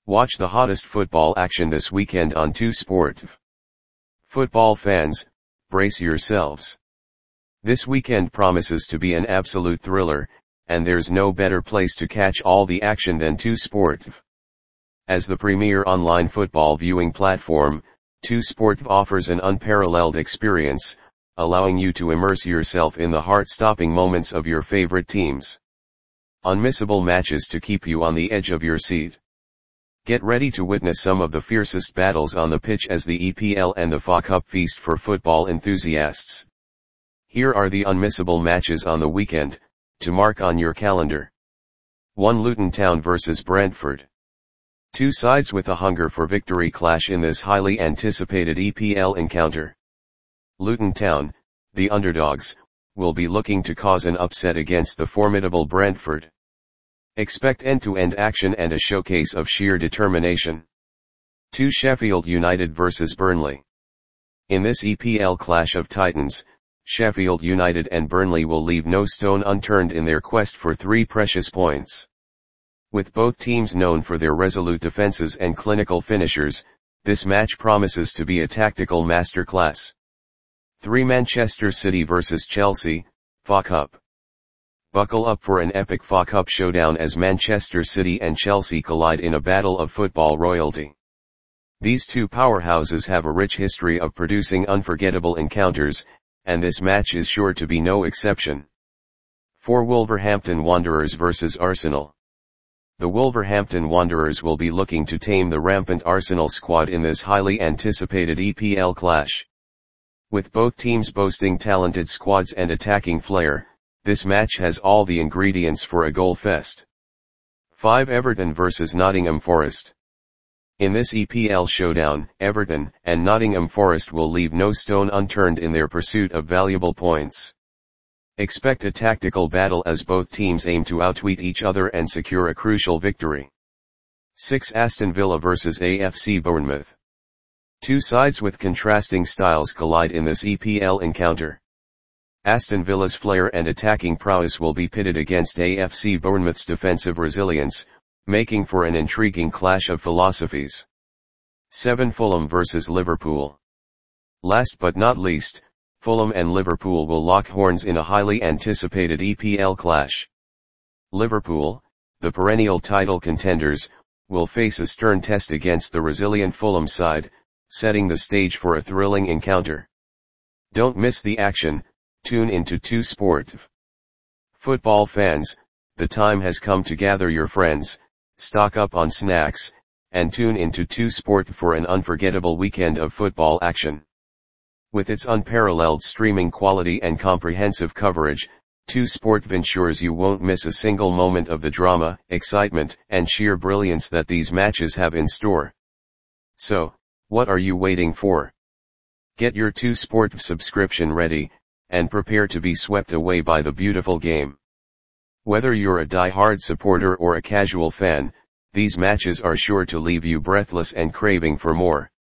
Watch the hottest football action this weekend on 2Sport. Football fans, brace yourselves. This weekend promises to be an absolute thriller, and there's no better place to catch all the action than 2Sport. As the premier online football viewing platform, 2Sport offers an unparalleled experience, allowing you to immerse yourself in the heart-stopping moments of your favorite teams. Unmissable matches to keep you on the edge of your seat. Get ready to witness some of the fiercest battles on the pitch as the EPL and the FA Cup feast for football enthusiasts. Here are the unmissable matches on the weekend, to mark on your calendar. 1. Luton Town vs Brentford. Two sides with a hunger for victory clash in this highly anticipated EPL encounter. Luton Town, the underdogs, will be looking to cause an upset against the formidable Brentford. Expect end-to-end action and a showcase of sheer determination. 2. Sheffield United vs Burnley. In this EPL clash of titans, Sheffield United and Burnley will leave no stone unturned in their quest for 3 precious points. With both teams known for their resolute defenses and clinical finishers, this match promises to be a tactical masterclass. 3. Manchester City vs Chelsea, FA Cup. Buckle up for an epic FA Cup showdown as Manchester City and Chelsea collide in a battle of football royalty. These two powerhouses have a rich history of producing unforgettable encounters, and this match is sure to be no exception. 4. Wolverhampton Wanderers vs Arsenal. The Wolverhampton Wanderers will be looking to tame the rampant Arsenal squad in this highly anticipated EPL clash. With both teams boasting talented squads and attacking flair, this match has all the ingredients for a goal fest. 5. Everton vs Nottingham Forest. In this EPL showdown, Everton and Nottingham Forest will leave no stone unturned in their pursuit of valuable points. Expect a tactical battle as both teams aim to outwit each other and secure a crucial victory. 6. Aston Villa vs AFC Bournemouth. Two sides with contrasting styles collide in this EPL encounter. Aston Villa's flair and attacking prowess will be pitted against AFC Bournemouth's defensive resilience, making for an intriguing clash of philosophies. 7. Fulham vs Liverpool. Last but not least, Fulham and Liverpool will lock horns in a highly anticipated EPL clash. Liverpool, the perennial title contenders, will face a stern test against the resilient Fulham side, setting the stage for a thrilling encounter. Don't miss the action. Tune into 2Sport. Football fans, the time has come to gather your friends, stock up on snacks, and tune into 2Sport for an unforgettable weekend of football action. With its unparalleled streaming quality and comprehensive coverage, 2Sport ensures you won't miss a single moment of the drama, excitement, and sheer brilliance that these matches have in store. So, what are you waiting for? Get your 2Sport subscription ready, and prepare to be swept away by the beautiful game. Whether you're a die-hard supporter or a casual fan, these matches are sure to leave you breathless and craving for more.